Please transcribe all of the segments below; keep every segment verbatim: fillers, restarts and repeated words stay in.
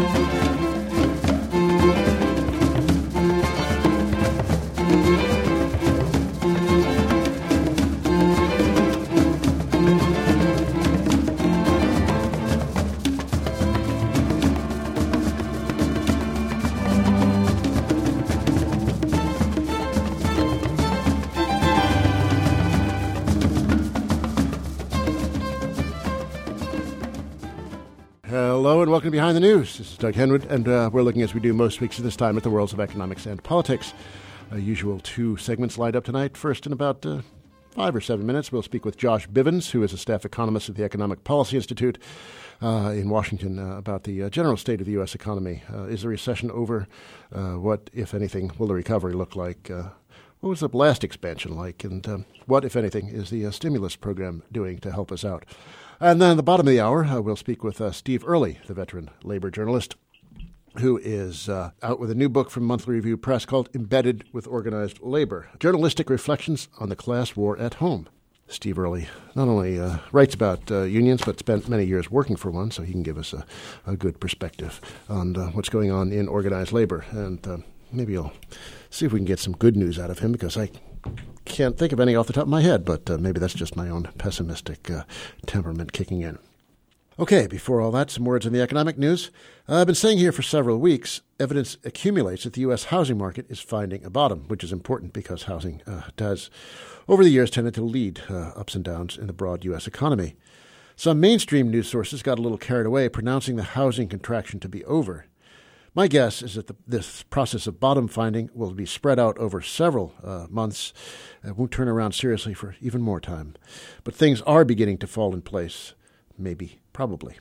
Hello and welcome to Behind the News. This is Doug Henwood, and uh, we're looking, as we do most weeks at this time, at the worlds of economics and politics. Uh, usual two segments lined up tonight. First, in about uh, five or seven minutes, we'll speak with Josh Bivens, who is a staff economist at the Economic Policy Institute uh, in Washington, uh, about the uh, general state of the U S economy. Uh, is the recession over? Uh, what, if anything, will the recovery look like? Uh, what was the last expansion like? And um, what, if anything, is the uh, stimulus program doing to help us out? And then at the bottom of the hour, uh, we'll speak with uh, Steve Early, the veteran labor journalist, who is uh, out with a new book from Monthly Review Press called Embedded with Organized Labor, Journalistic Reflections on the Class War at Home. Steve Early not only uh, writes about uh, unions, but spent many years working for one, so he can give us a, a good perspective on uh, what's going on in organized labor. And uh, maybe I'll see if we can get some good news out of him, because I can't think of any off the top of my head, but uh, maybe that's just my own pessimistic uh, temperament kicking in. Okay, before all that, some words on the economic news. Uh, I've been saying here for several weeks, evidence accumulates that the U S housing market is finding a bottom, which is important because housing uh, does, over the years, tended to lead uh, ups and downs in the broad U S economy. Some mainstream news sources got a little carried away, pronouncing the housing contraction to be over. My guess is that the, this process of bottom finding will be spread out over several uh, months. It won't turn around seriously for even more time. But things are beginning to fall in place. Maybe, probably.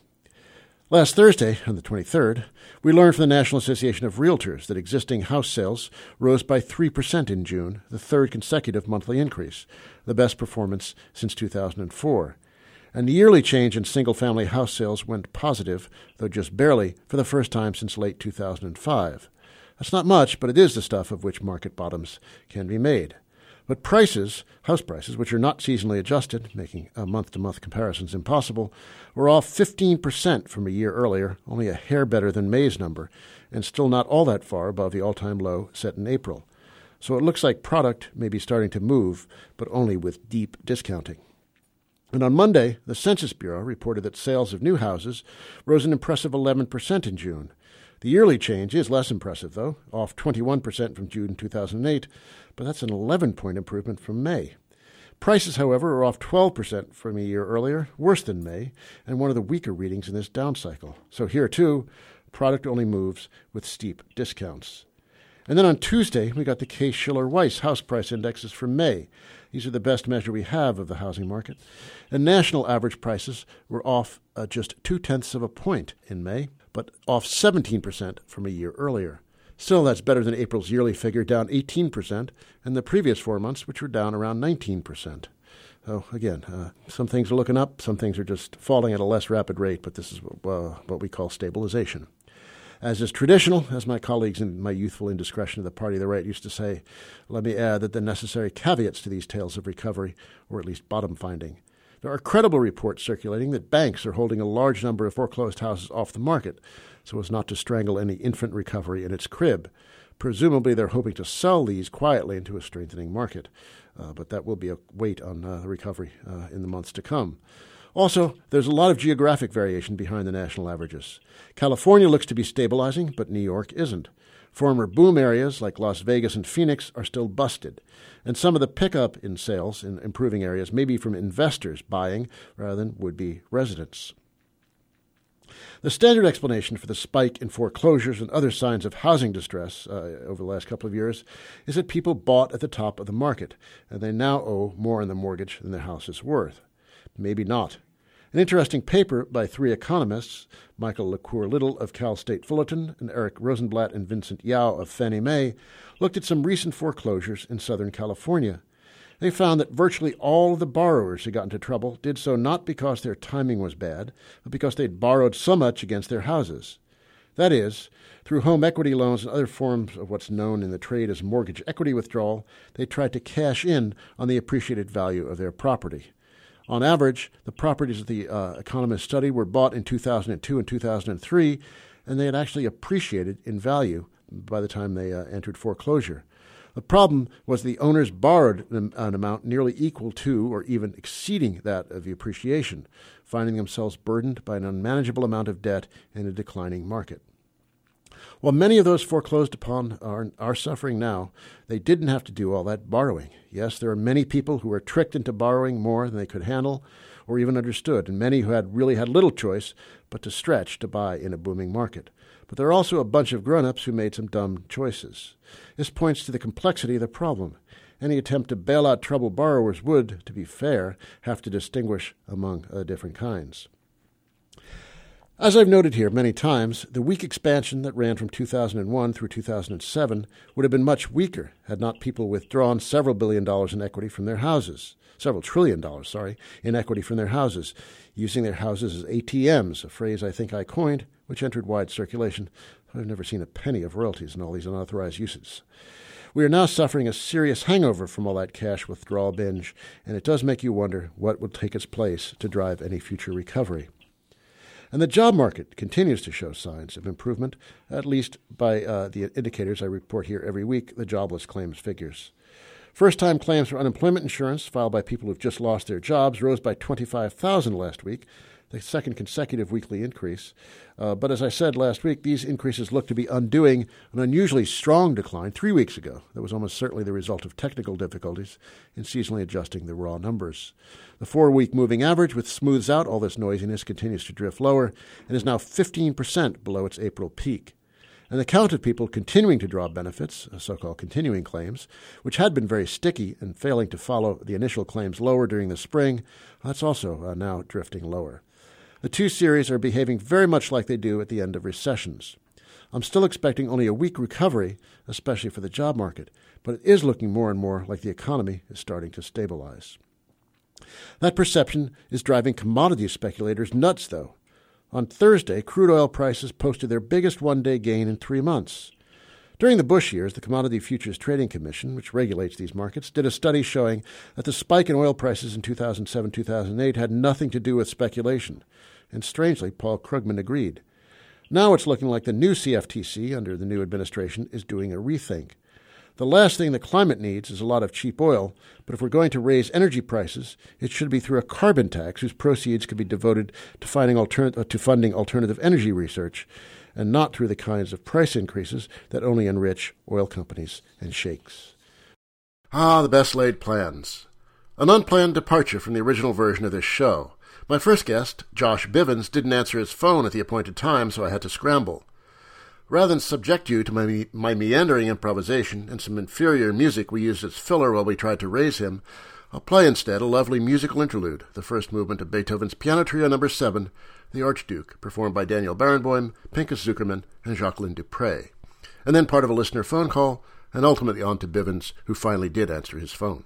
Last Thursday, on the twenty-third, we learned from the National Association of Realtors that existing house sales rose by three percent in June, the third consecutive monthly increase, the best performance since two thousand four. And the yearly change in single-family house sales went positive, though just barely, for the first time since late two thousand five. That's not much, but it is the stuff of which market bottoms can be made. But prices, house prices, which are not seasonally adjusted, making uh, month-to-month comparisons impossible, were off fifteen percent from a year earlier, only a hair better than May's number, and still not all that far above the all-time low set in April. So it looks like product may be starting to move, but only with deep discounting. And on Monday, the Census Bureau reported that sales of new houses rose an impressive eleven percent in June. The yearly change is less impressive, though, off twenty-one percent from June two thousand eight, but that's an eleven-point improvement from May. Prices, however, are off twelve percent from a year earlier, worse than May, and one of the weaker readings in this down cycle. So here, too, product only moves with steep discounts. And then on Tuesday, we got the Case-Shiller-Weiss house price indexes for May. These are the best measure we have of the housing market. And national average prices were off uh, just two-tenths of a point in May, but off seventeen percent from a year earlier. Still, that's better than April's yearly figure, down eighteen percent, and the previous four months, which were down around nineteen percent. So, again, uh, some things are looking up, some things are just falling at a less rapid rate, but this is uh, what we call stabilization. As is traditional, as my colleagues in my youthful indiscretion of the party of the right used to say, let me add that the necessary caveats to these tales of recovery, or at least bottom finding. There are credible reports circulating that banks are holding a large number of foreclosed houses off the market so as not to strangle any infant recovery in its crib. Presumably they're hoping to sell these quietly into a strengthening market, uh, but that will be a weight on uh, the recovery uh, in the months to come. Also, there's a lot of geographic variation behind the national averages. California looks to be stabilizing, but New York isn't. Former boom areas like Las Vegas and Phoenix are still busted. And some of the pickup in sales in improving areas may be from investors buying rather than would-be residents. The standard explanation for the spike in foreclosures and other signs of housing distress uh, over the last couple of years is that people bought at the top of the market, and they now owe more on the mortgage than their house is worth. Maybe not. An interesting paper by three economists, Michael LaCour-Little of Cal State Fullerton and Eric Rosenblatt and Vincent Yao of Fannie Mae, looked at some recent foreclosures in Southern California. They found that virtually all of the borrowers who got into trouble did so not because their timing was bad, but because they'd borrowed so much against their houses. That is, through home equity loans and other forms of what's known in the trade as mortgage equity withdrawal, they tried to cash in on the appreciated value of their property. On average, the properties that the uh, economists studied were bought in two thousand two and two thousand three and they had actually appreciated in value by the time they uh, entered foreclosure. The problem was the owners borrowed an, an amount nearly equal to or even exceeding that of the appreciation, finding themselves burdened by an unmanageable amount of debt in a declining market. While many of those foreclosed upon are, are suffering now, they didn't have to do all that borrowing. Yes, there are many people who were tricked into borrowing more than they could handle or even understood, and many who had really had little choice but to stretch to buy in a booming market. But there are also a bunch of grown-ups who made some dumb choices. This points to the complexity of the problem. Any attempt to bail out troubled borrowers would, to be fair, have to distinguish among uh, different kinds. As I've noted here many times, the weak expansion that ran from two thousand one through two thousand seven would have been much weaker had not people withdrawn several billion dollars in equity from their houses, several trillion dollars, sorry, in equity from their houses, using their houses as A T Ms, a phrase I think I coined, which entered wide circulation. I've never seen a penny of royalties in all these unauthorized uses. We are now suffering a serious hangover from all that cash withdrawal binge, and it does make you wonder what will take its place to drive any future recovery. And the job market continues to show signs of improvement, at least by uh, the indicators I report here every week, the jobless claims figures. First-time claims for unemployment insurance filed by people who've just lost their jobs rose by twenty-five thousand last week, the second consecutive weekly increase. Uh, but as I said last week, these increases look to be undoing an unusually strong decline three weeks ago that was almost certainly the result of technical difficulties in seasonally adjusting the raw numbers. The four-week moving average, which smooths out all this noisiness, continues to drift lower and is now fifteen percent below its April peak. And the count of people continuing to draw benefits, so-called continuing claims, which had been very sticky and failing to follow the initial claims lower during the spring, that's also uh, now drifting lower. The two series are behaving very much like they do at the end of recessions. I'm still expecting only a weak recovery, especially for the job market, but it is looking more and more like the economy is starting to stabilize. That perception is driving commodity speculators nuts, though. On Thursday, crude oil prices posted their biggest one-day gain in three months. During the Bush years, the Commodity Futures Trading Commission, which regulates these markets, did a study showing that the spike in oil prices in two thousand seven to two thousand eight had nothing to do with speculation. And strangely, Paul Krugman agreed. Now it's looking like the new C F T C, under the new administration, is doing a rethink. The last thing the climate needs is a lot of cheap oil, but if we're going to raise energy prices, it should be through a carbon tax whose proceeds could be devoted to, finding altern- uh, to funding alternative energy research, and not through the kinds of price increases that only enrich oil companies and sheikhs. Ah, the best laid plans. An unplanned departure from the original version of this show. My first guest, Josh Bivens, didn't answer his phone at the appointed time, so I had to scramble. Rather than subject you to my, my meandering improvisation and some inferior music we used as filler while we tried to raise him, I'll play instead a lovely musical interlude, the first movement of Beethoven's Piano Trio Number seven, The Archduke, performed by Daniel Barenboim, Pinchas Zukerman, and Jacqueline Dupre, and then part of a listener phone call, and ultimately on to Bivens, who finally did answer his phone.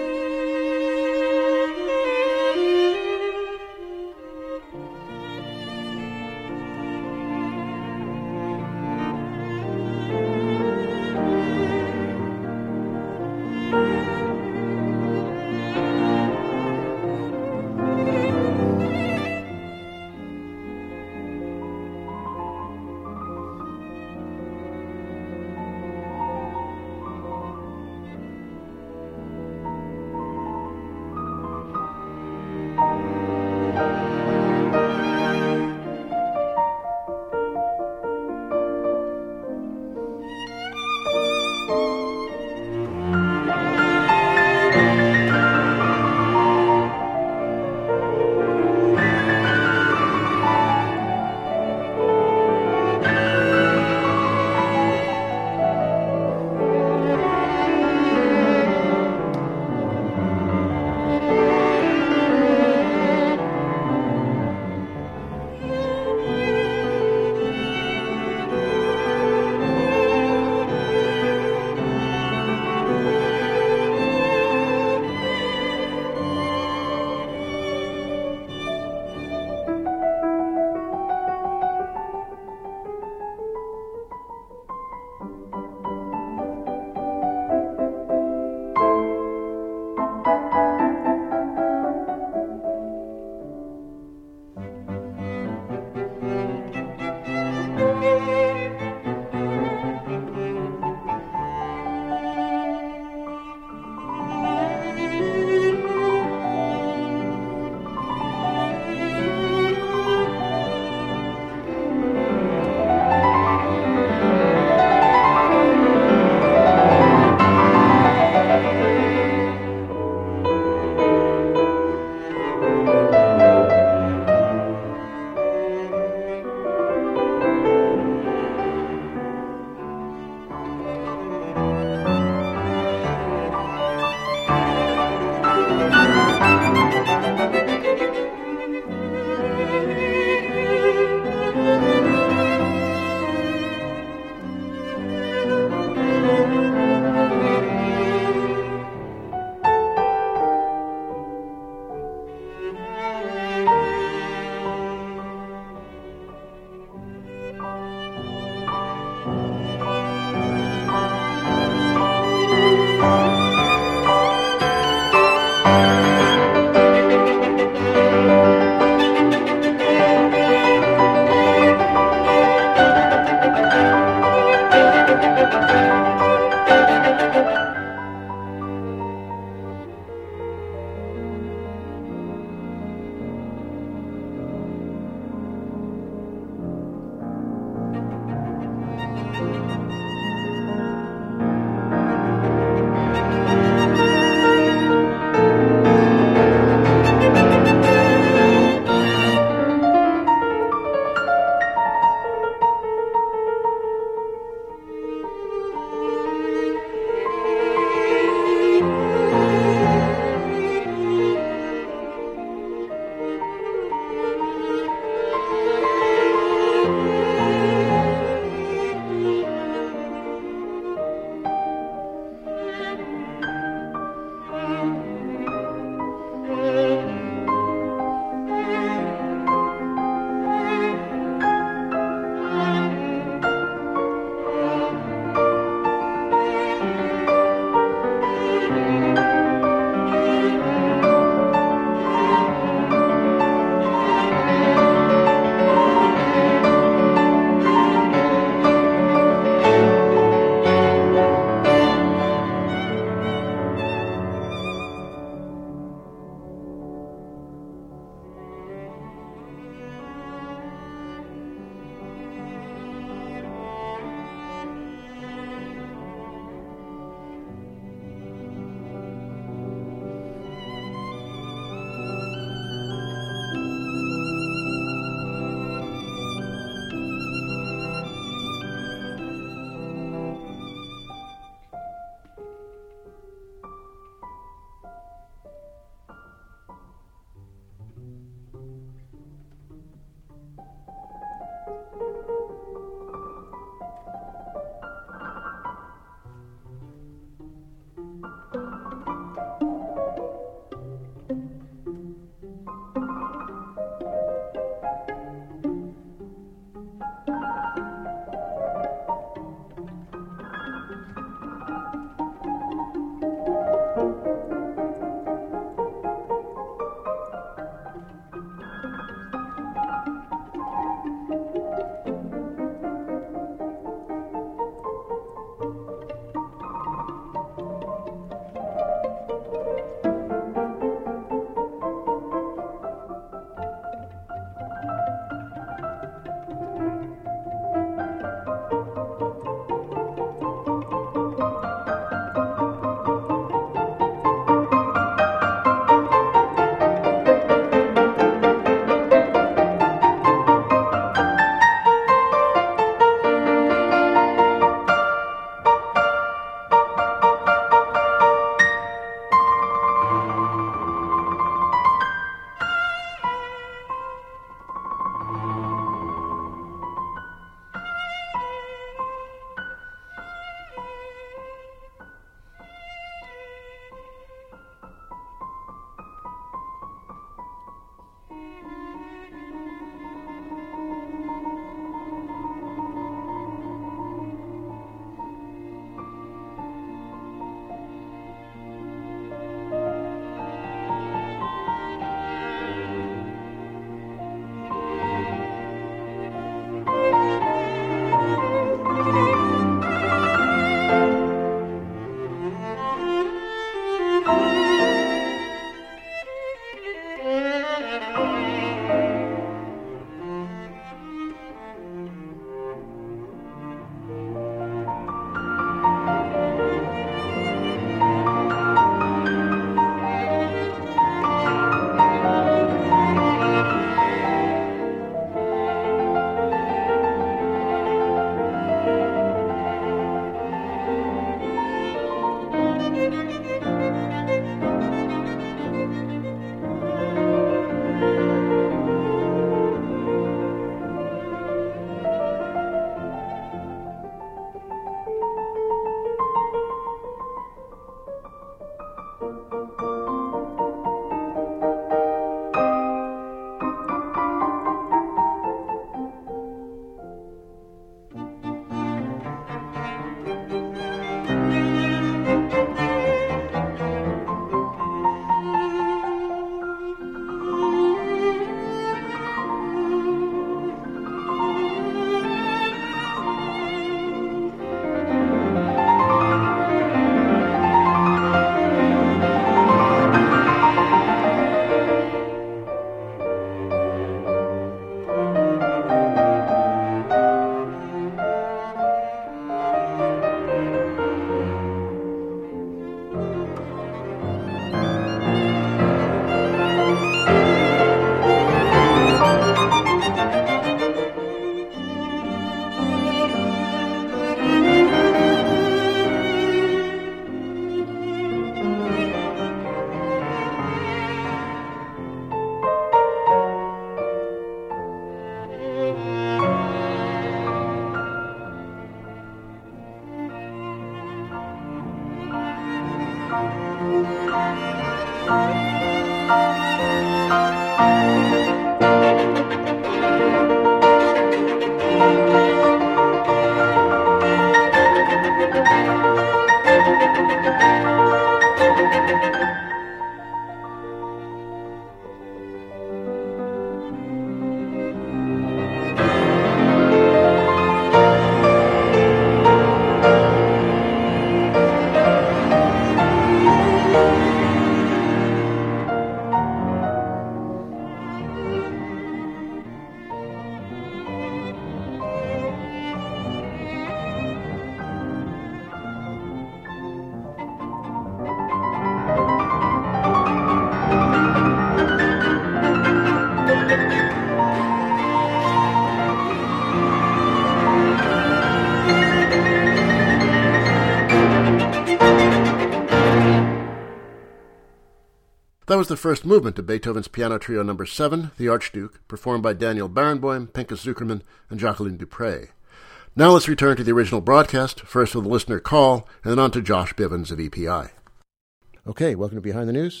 That was the first movement of Beethoven's Piano Trio Number seven, The Archduke, performed by Daniel Barenboim, Pinchas Zukerman, and Jacqueline Dupre. Now let's return to the original broadcast, first with a listener call, and then on to Josh Bivens of E P I. Okay, welcome to Behind the News.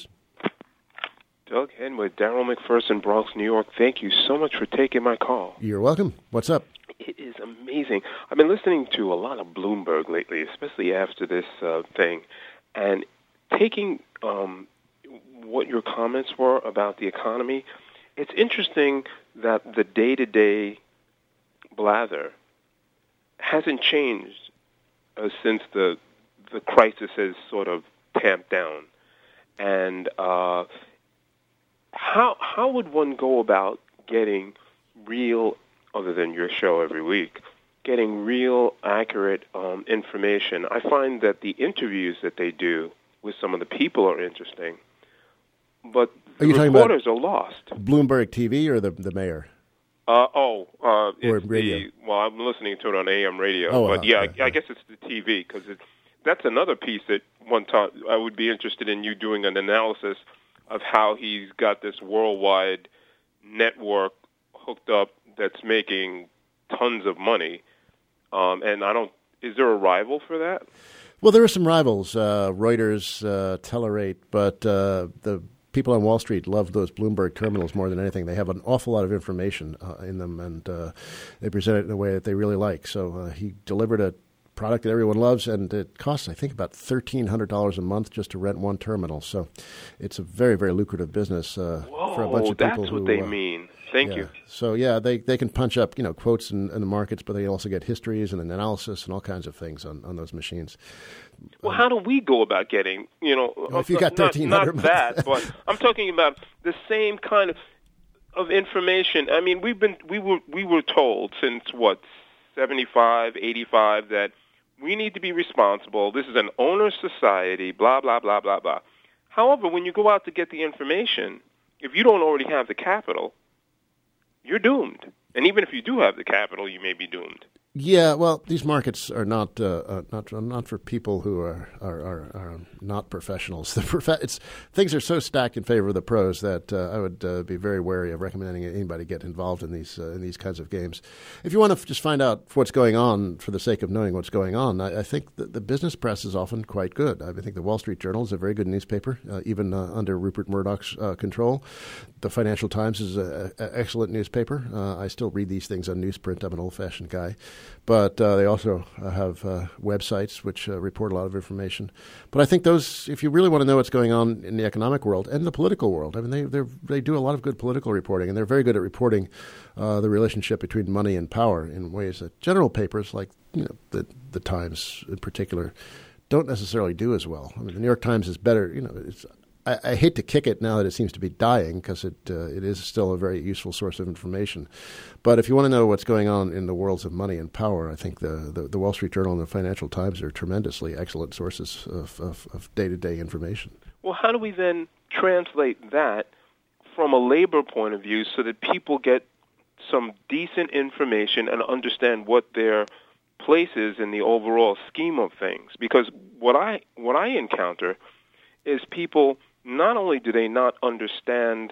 Doug Henwood, Daryl McPherson, Bronx, New York. Thank you so much for taking my call. You're welcome. What's up? It is amazing. I've been listening to a lot of Bloomberg lately, especially after this uh, thing, and taking um, what your comments were about the economy. It's interesting that the day-to-day blather hasn't changed uh, since the the crisis has sort of tamped down. And uh, how how would one go about getting real, other than your show every week, getting real, accurate um, information? I find that the interviews that they do with some of the people are interesting, but the are you reporters talking about are lost. Bloomberg T V or the the mayor? Uh, oh, uh, or it's radio? The, well, I'm listening to it on A M radio, oh, but uh, yeah, yeah, I, I guess it's the T V, because that's another piece that one time I would be interested in you doing an analysis of how he's got this worldwide network hooked up that's making tons of money. Um, and I don't, is there a rival for that? Well, there are some rivals, uh, Reuters, uh, Telerate, but uh, the people on Wall Street love those Bloomberg terminals more than anything. They have an awful lot of information uh, in them, and uh, they present it in a way that they really like. So uh, he delivered a product that everyone loves, and it costs, I think, about thirteen hundred dollars a month just to rent one terminal. So it's a very, very lucrative business uh, Whoa, for a bunch of people. that's what who, they uh, mean. Thank yeah. you. So, yeah, they, they can punch up, you know, quotes in, in the markets, but they also get histories and an analysis and all kinds of things on, on those machines. Well, how do we go about getting, you know, well, if you got thirteen hundred not, not that, but I'm talking about the same kind of of information. I mean, we've been we were we were told since what seventy-five, eighty-five that we need to be responsible. This is an owner society, blah blah blah blah blah. However, when you go out to get the information, if you don't already have the capital, you're doomed. And even if you do have the capital, you may be doomed. Yeah, well, these markets are not uh, uh, not not for people who are are, are, are not professionals. The prof- it's, things are so stacked in favor of the pros that uh, I would uh, be very wary of recommending anybody get involved in these uh, in these kinds of games. If you want to f- just find out what's going on for the sake of knowing what's going on, I, I think the, the business press is often quite good. I think the Wall Street Journal is a very good newspaper, uh, even uh, under Rupert Murdoch's uh, control. The Financial Times is an excellent newspaper. Uh, I still read these things on newsprint. I'm an old-fashioned guy. But uh, they also uh, have uh, websites which uh, report a lot of information. But I think those, if you really want to know what's going on in the economic world and the political world, I mean, they they do a lot of good political reporting, and they're very good at reporting uh, the relationship between money and power in ways that general papers, like you know the the Times in particular, don't necessarily do as well. I mean, the New York Times is better. You know, it's. I, I hate to kick it now that it seems to be dying, because it uh, it is still a very useful source of information. But if you want to know what's going on in the worlds of money and power, I think the, the, the Wall Street Journal and the Financial Times are tremendously excellent sources of, of, of day-to-day information. Well, how do we then translate that from a labor point of view so that people get some decent information and understand what their place is in the overall scheme of things? Because what I what I encounter is people, not only do they not understand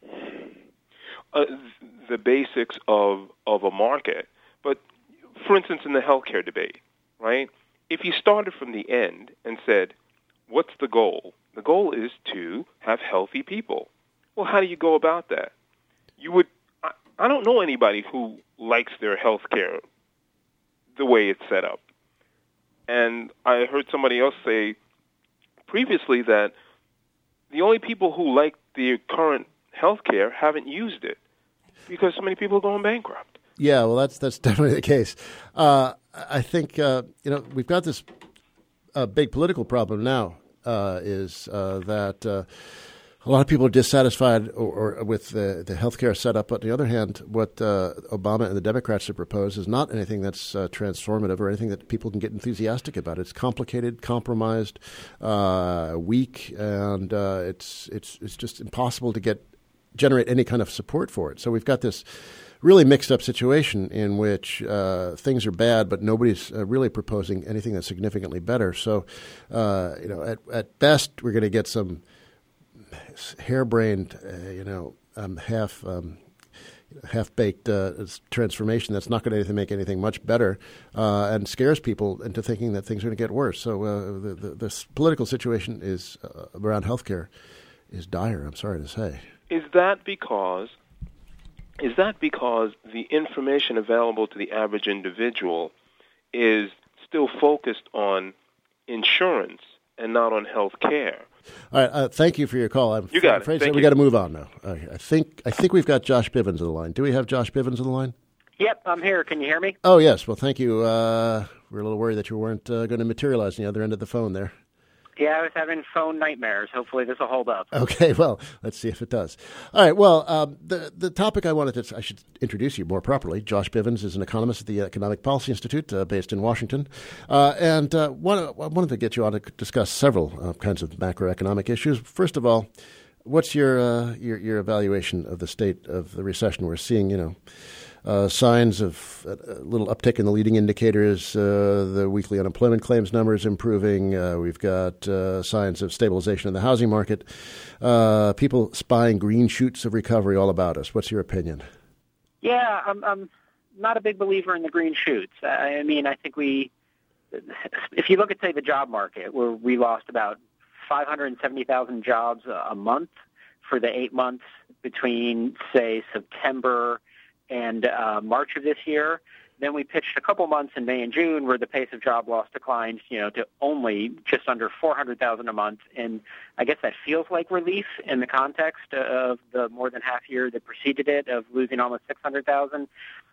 uh, the basics of, of a market, but, for instance, in the healthcare debate, right? If you started from the end and said, what's the goal? The goal is to have healthy people. Well, how do you go about that? You would, I, I don't know anybody who likes their healthcare the way it's set up. And I heard somebody else say previously that the only people who like the current health care haven't used it because so many people are going bankrupt. Yeah, well, that's that's definitely the case. Uh, I think uh, you know we've got this uh, big political problem now. Uh, is uh, that uh, a lot of people are dissatisfied or, or with the, the healthcare setup. But on the other hand, what uh, Obama and the Democrats have proposed is not anything that's uh, transformative or anything that people can get enthusiastic about. It's complicated, compromised, uh, weak, and uh, it's it's it's just impossible to get generate any kind of support for it. So we've got this really mixed up situation in which uh, things are bad, but nobody's uh, really proposing anything that's significantly better. So, uh, you know, at, at best, we're going to get some harebrained, uh, you know, um, half um, half-baked uh, transformation that's not going to make anything much better, uh, and scares people into thinking that things are going to get worse. So uh, the, the the political situation is uh, around healthcare is dire. I'm sorry to say. Is that because is that because the information available to the average individual is still focused on insurance and not on health care? All right, uh, thank you for your call. I'm you got afraid it. Thank we you. got to move on now. Uh, I think I think we've got Josh Bivens on the line. Do we have Josh Bivens on the line? Yep, I'm here. Can you hear me? Oh, yes. Well, thank you. Uh, we're a little worried that you weren't uh, going to materialize on the other end of the phone there. Yeah, I was having phone nightmares. Hopefully this will hold up. Okay, well, let's see if it does. All right, well, um, the the topic I wanted to, I should introduce you more properly. Josh Bivens is an economist at the Economic Policy Institute uh, based in Washington. Uh, and uh, one, I wanted to get you on to discuss several uh, kinds of macroeconomic issues. First of all, what's your, uh, your your evaluation of the state of the recession? We're seeing, you know, Uh, signs of a little uptick in the leading indicators, uh, the weekly unemployment claims numbers improving. Uh, we've got uh, signs of stabilization in the housing market. Uh, people spying green shoots of recovery all about us. What's your opinion? Yeah, I'm, I'm not a big believer in the green shoots. I mean, I think we, if you look at, say, the job market, where we lost about five hundred seventy thousand jobs a month for the eight months between, say, September and uh, March of this year. Then we pitched a couple months in May and June where the pace of job loss declined, you know, to only just under four hundred thousand a month. And I guess that feels like relief in the context of the more than half year that preceded it of losing almost six hundred thousand.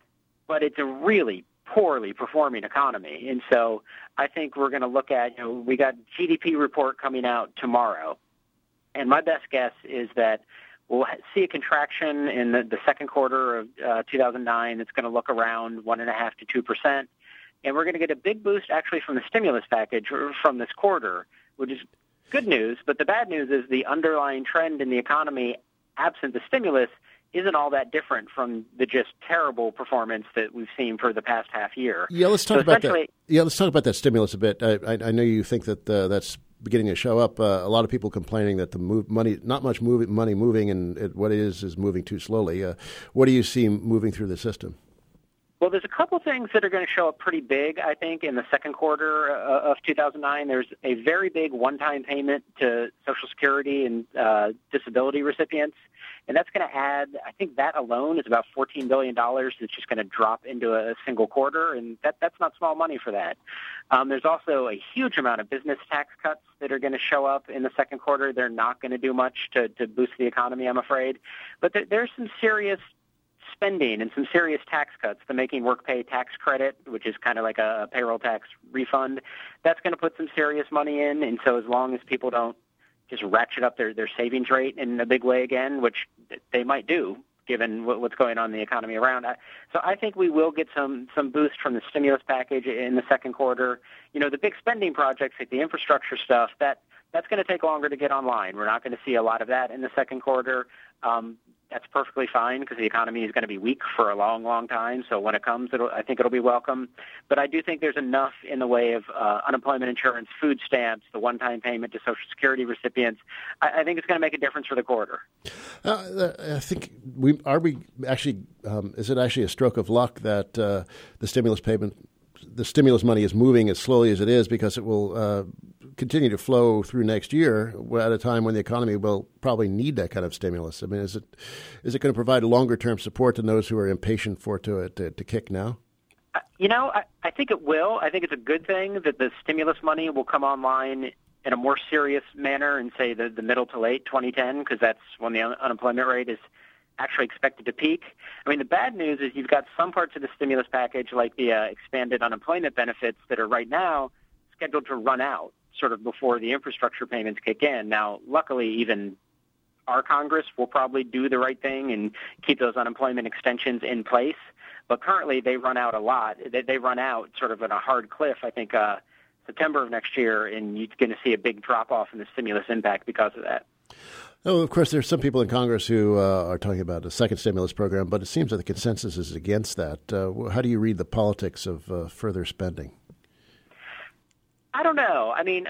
But it's a really poorly performing economy. And so I think we're going to look at, you know, we got G D P report coming out tomorrow. And my best guess is that we'll see a contraction in the, the second quarter of uh, two thousand nine. It's going to look around one and a half to two percent, and we're going to get a big boost actually from the stimulus package from this quarter, which is good news. But the bad news is the underlying trend in the economy, absent the stimulus, isn't all that different from the just terrible performance that we've seen for the past half year. Yeah, let's talk so about that. Yeah, let's talk about that stimulus a bit. I, I, I know you think that uh, that's beginning to show up. Uh, a lot of people complaining that the move money, not much move, money moving, and it, what it is is moving too slowly. Uh, what do you see moving through the system? Well, there's a couple things that are going to show up pretty big, I think, in the second quarter uh, of two thousand nine. There's a very big one-time payment to Social Security and uh, disability recipients, and that's going to add, I think that alone is about fourteen billion dollars that's just going to drop into a single quarter, and that that's not small money for that. Um, there's also a huge amount of business tax cuts that are going to show up in the second quarter. They're not going to do much to, to boost the economy, I'm afraid. But there, there's some serious spending and some serious tax cuts. The Making Work Pay tax credit, which is kind of like a payroll tax refund, that's going to put some serious money in. And so as long as people don't just ratchet up their, their savings rate in a big way again, which they might do, given what's going on in the economy around. So I think we will get some some boost from the stimulus package in the second quarter. You know, the big spending projects like the infrastructure stuff, that that's going to take longer to get online. We're not going to see a lot of that in the second quarter. Um, that's perfectly fine because the economy is going to be weak for a long, long time. So when it comes, it'll, I think it'll be welcome. But I do think there's enough in the way of uh, unemployment insurance, food stamps, the one-time payment to Social Security recipients. I, I think it's going to make a difference for the quarter. Uh, I think we are we actually um, is it actually a stroke of luck that uh, the stimulus payment, the stimulus money is moving as slowly as it is because it will uh, continue to flow through next year at a time when the economy will probably need that kind of stimulus. I mean, is it is it going to provide longer term support to those who are impatient for it to to, to kick now? You know, I, I think it will. I think it's a good thing that the stimulus money will come online in a more serious manner in, say, the, the middle to late twenty ten, because that's when the un- unemployment rate is actually expected to peak. I mean, the bad news is you've got some parts of the stimulus package, like the uh, expanded unemployment benefits, that are right now scheduled to run out sort of before the infrastructure payments kick in. Now, luckily, even our Congress will probably do the right thing and keep those unemployment extensions in place. But currently, they run out a lot. They, they run out sort of on a hard cliff, I think, uh, September of next year, and you're going to see a big drop-off in the stimulus impact because of that. Oh, of course, there's some people in Congress who uh, are talking about a second stimulus program, but it seems that the consensus is against that. Uh, how do you read the politics of uh, further spending? I don't know. I mean,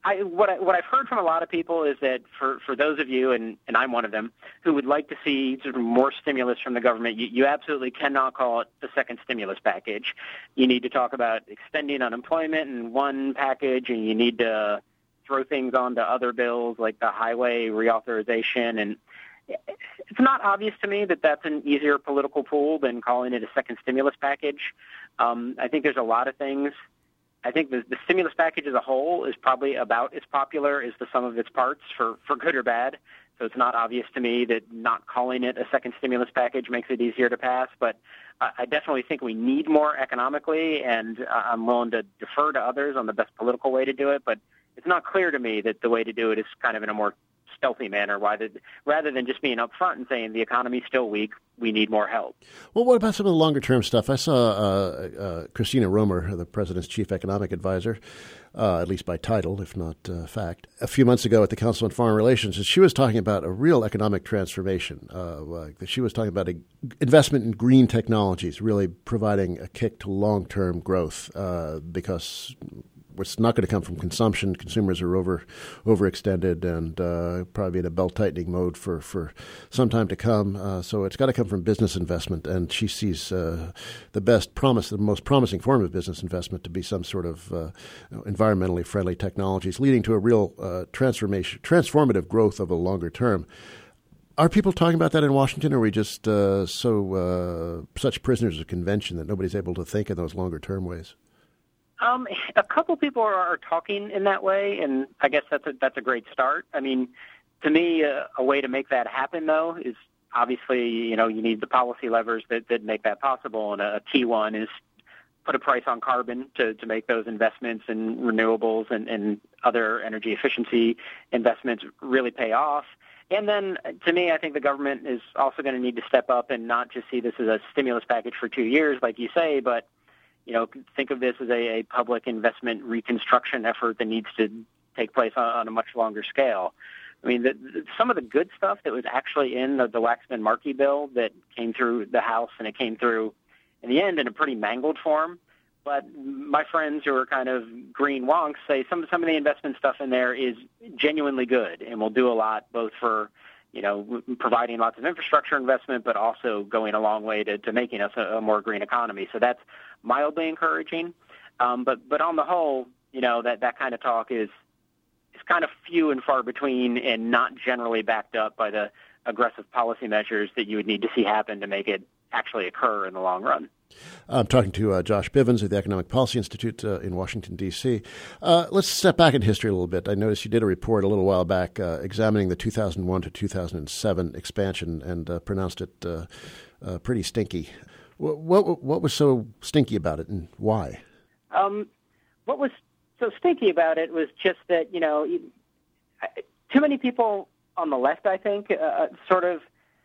I, what, I, what I've heard from a lot of people is that for, for those of you, and, and I'm one of them, who would like to see sort of more stimulus from the government, you, you absolutely cannot call it the second stimulus package. You need to talk about extending unemployment in one package, and you need to throw things onto other bills like the highway reauthorization. And it's not obvious to me that that's an easier political pool than calling it a second stimulus package. Um, I think there's a lot of things. I think the, the stimulus package as a whole is probably about as popular as the sum of its parts, for, for good or bad. So it's not obvious to me that not calling it a second stimulus package makes it easier to pass. But I, I definitely think we need more economically, and I'm willing to defer to others on the best political way to do it. But it's not clear to me that the way to do it is kind of in a more stealthy manner, rather, rather than just being upfront and saying the economy's still weak, we need more help. Well, what about some of the longer-term stuff? I saw uh, uh, Christina Romer, the president's chief economic advisor, uh, at least by title, if not uh, fact, a few months ago at the Council on Foreign Relations, and she was talking about a real economic transformation. Uh, uh, she was talking about a investment in green technologies, really providing a kick to long-term growth uh, because it's not going to come from consumption. Consumers are over overextended and uh, probably in a belt-tightening mode for, for some time to come. Uh, so it's got to come from business investment. And she sees uh, the best promise, the most promising form of business investment to be some sort of uh, you know, environmentally friendly technologies, leading to a real uh, transformation, transformative growth of a longer term. Are people talking about that in Washington, or are we just uh, so uh, such prisoners of convention that nobody's able to think in those longer-term ways? Um, a couple people are, are talking in that way, and I guess that's a, that's a great start. I mean, to me, uh, a way to make that happen, though, is obviously, you know, you need the policy levers that, that make that possible, and a, a key one is put a price on carbon to, to make those investments in renewables and, and other energy efficiency investments really pay off. And then, to me, I think the government is also going to need to step up and not just see this as a stimulus package for two years, like you say, but you know, think of this as a, a public investment reconstruction effort that needs to take place on, on a much longer scale. I mean, the, the, some of the good stuff that was actually in the, the Waxman-Markey bill that came through the House, and it came through in the end in a pretty mangled form. But my friends who are kind of green wonks say some some of the investment stuff in there is genuinely good and will do a lot, both for you know, providing lots of infrastructure investment, but also going a long way to, to making us a, a more green economy. So that's mildly encouraging. Um, but but on the whole, you know, that, that kind of talk is is kind of few and far between and not generally backed up by the aggressive policy measures that you would need to see happen to make it actually occur in the long run. I'm talking to uh, Josh Bivens of the Economic Policy Institute uh, in Washington, D C Uh, let's step back in history a little bit. I noticed you did a report a little while back uh, examining the two thousand one to two thousand seven expansion and uh, pronounced it uh, uh, pretty stinky. What, what what was so stinky about it, and why? Um, what was so stinky about it was just that, you know, too many people on the left, I think, uh, sort of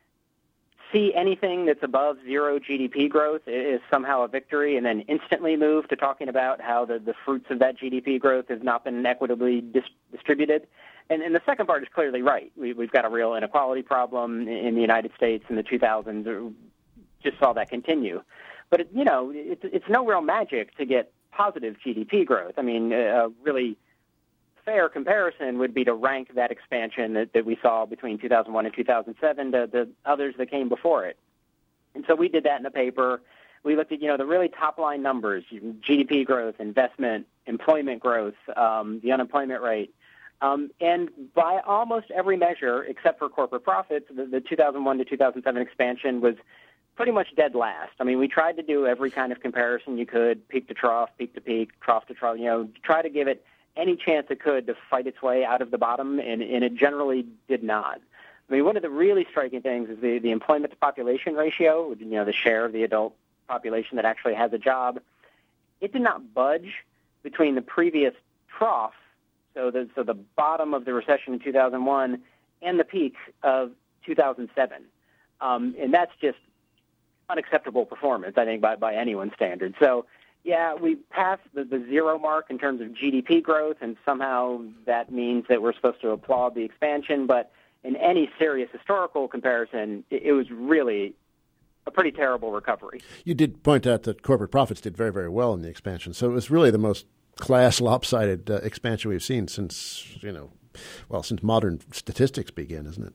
see anything that's above zero G D P growth is somehow a victory, and then instantly move to talking about how the, the fruits of that G D P growth have not been equitably dis- distributed. And, and the second part is clearly right. We, we've got a real inequality problem in the United States in the two thousands. Just saw that continue. But, it, you know, it, it's no real magic to get positive G D P growth. I mean, a really fair comparison would be to rank that expansion that, that we saw between two thousand one and two thousand seven to the others that came before it. And so we did that in the paper. We looked at, you know, the really top-line numbers, G D P growth, investment, employment growth, um, the unemployment rate. Um, and by almost every measure, except for corporate profits, the, the two thousand one to two thousand seven expansion was pretty much dead last. I mean, we tried to do every kind of comparison you could, peak to trough, peak to peak, trough to trough, you know, try to give it any chance it could to fight its way out of the bottom, and, and it generally did not. I mean, one of the really striking things is the, the employment to population ratio, you know, the share of the adult population that actually has a job. It did not budge between the previous trough, so the, so the bottom of the recession in two thousand one, and the peak of two thousand seven. Um, and that's just unacceptable performance, I think, by, by anyone's standards. So, yeah, we passed the, the zero mark in terms of G D P growth, and somehow that means that we're supposed to applaud the expansion. But in any serious historical comparison, it, it was really a pretty terrible recovery. You did point out that corporate profits did very, very well in the expansion. So it was really the most class lopsided uh, expansion we've seen since, you know, well, since modern statistics began, isn't it?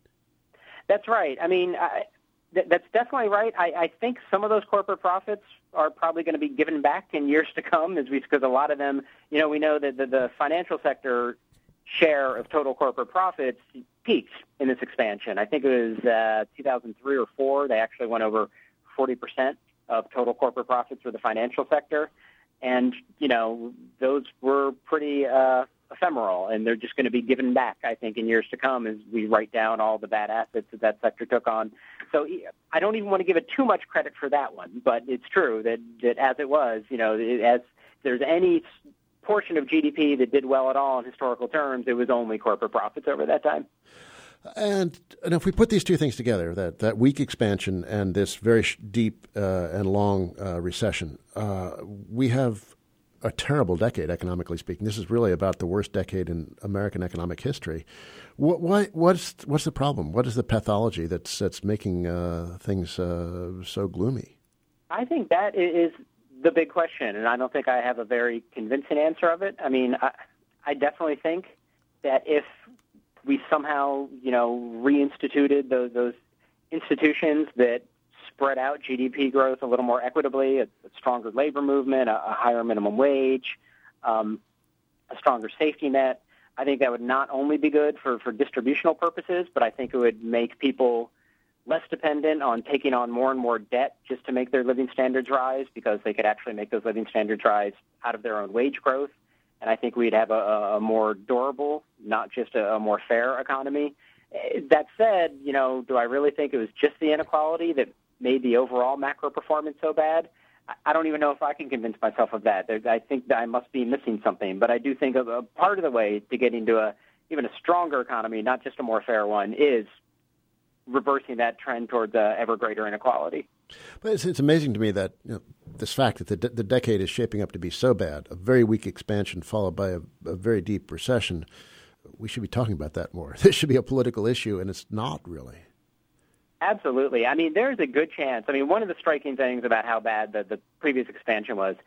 That's right. I mean, I, th- that's definitely right. I, I think some of those corporate profits are probably going to be given back in years to come, as we, because a lot of them, you know, we know that the, the financial sector share of total corporate profits peaked in this expansion. I think it was uh, two thousand three or four. They actually went over forty percent of total corporate profits for the financial sector. And, you know, those were pretty uh, ephemeral, and they're just going to be given back, I think, in years to come as we write down all the bad assets that that sector took on. So I don't even want to give it too much credit for that one, but it's true that, that as it was, you know, as there's any portion of G D P that did well at all in historical terms, it was only corporate profits over that time. And, and if we put these two things together, that, that weak expansion and this very sh- deep uh, and long uh, recession, uh, we have a terrible decade, economically speaking. This is really about the worst decade in American economic history. What, why, what's, what's the problem? What is the pathology that's, that's making uh, things uh, so gloomy? I think that is the big question, and I don't think I have a very convincing answer of it. I mean, I, I definitely think that if we somehow, you know, reinstituted those, those institutions that spread out G D P growth a little more equitably, a, a stronger labor movement, a, a higher minimum wage, um, a stronger safety net, I think that would not only be good for, for distributional purposes, but I think it would make people less dependent on taking on more and more debt just to make their living standards rise, because they could actually make those living standards rise out of their own wage growth. And I think we'd have a, a more durable, not just a, a more fair economy. That said, you know, do I really think it was just the inequality that made the overall macro performance so bad? I don't even know if I can convince myself of that. I think that I must be missing something. But I do think a part of the way to getting to a even a stronger economy, not just a more fair one, is reversing that trend towards uh, ever greater inequality. But it's, it's amazing to me that, you know, this fact that the, de- the decade is shaping up to be so bad, a very weak expansion followed by a, a very deep recession, we should be talking about that more. This should be a political issue, and it's not really. Absolutely. I mean, there's a good chance. I mean, one of the striking things about how bad the, the previous expansion was,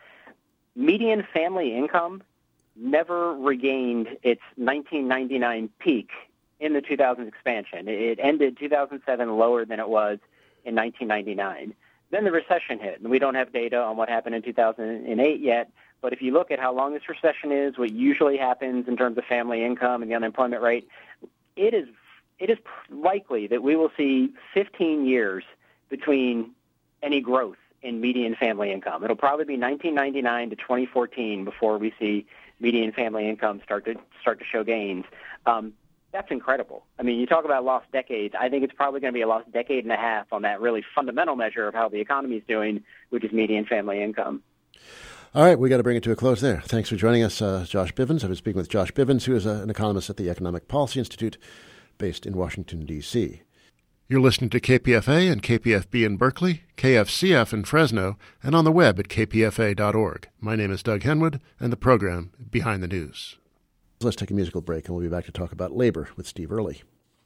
median family income never regained its nineteen ninety-nine peak in the two thousands expansion. It ended two thousand seven lower than it was in nineteen ninety-nine. Then the recession hit, and we don't have data on what happened in two thousand eight yet, but if you look at how long this recession is, what usually happens in terms of family income and the unemployment rate, it is it is likely that we will see fifteen years between any growth in median family income. It'll probably be nineteen ninety-nine to twenty fourteen before we see median family income start to start to show gains. Um, That's incredible. I mean, you talk about lost decades. I think it's probably going to be a lost decade and a half on that really fundamental measure of how the economy is doing, which is median family income. All right, we got to bring it to a close there. Thanks for joining us, uh, Josh Bivens. I've been speaking with Josh Bivens, who is uh, an economist at the Economic Policy Institute based in Washington, D C You're listening to K P F A and K P F B in Berkeley, K F C F in Fresno, and on the web at k p f a dot org. My name is Doug Henwood, and the program Behind the News. Let's take a musical break, and we'll be back to talk about labor with Steve Early.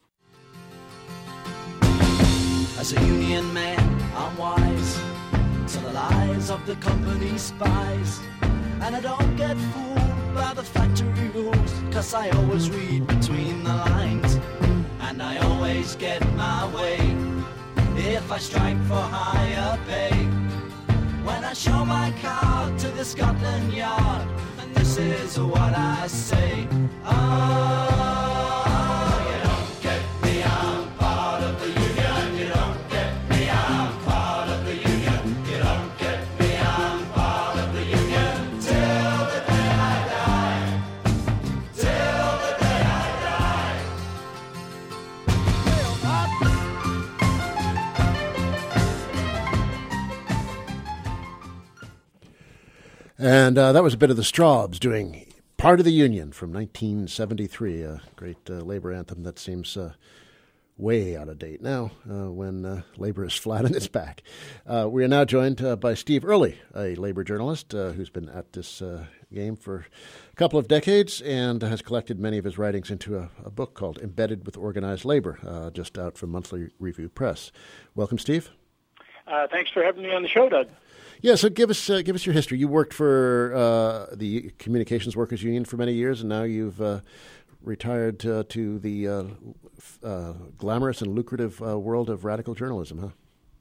As a union man, I'm wise to the lies of the company spies. And I don't get fooled by the factory rules, cause I always read between the lines. And I always get my way if I strike for higher pay. When I show my card to the Scotland Yard, and this is what I say. Oh, you don't get me, I'm part of the union. You don't get me, I'm part of the union. You don't get me, I'm part of the union. Till the day I die. Till the day I die. And uh, that was a bit of the Strawbs doing Part of the Union from nineteen seventy-three, a great uh, labor anthem that seems uh, way out of date now uh, when uh, labor is flat on its back. Uh, we are now joined uh, by Steve Early, a labor journalist uh, who's been at this uh, game for a couple of decades and has collected many of his writings into a, a book called Embedded with Organized Labor, uh, just out from Monthly Review Press. Welcome, Steve. Uh, thanks for having me on the show, Doug. Yeah, so give us uh, give us your history. You worked for uh, the Communications Workers Union for many years, and now you've uh, retired uh, to the uh, uh, glamorous and lucrative uh, world of radical journalism, huh?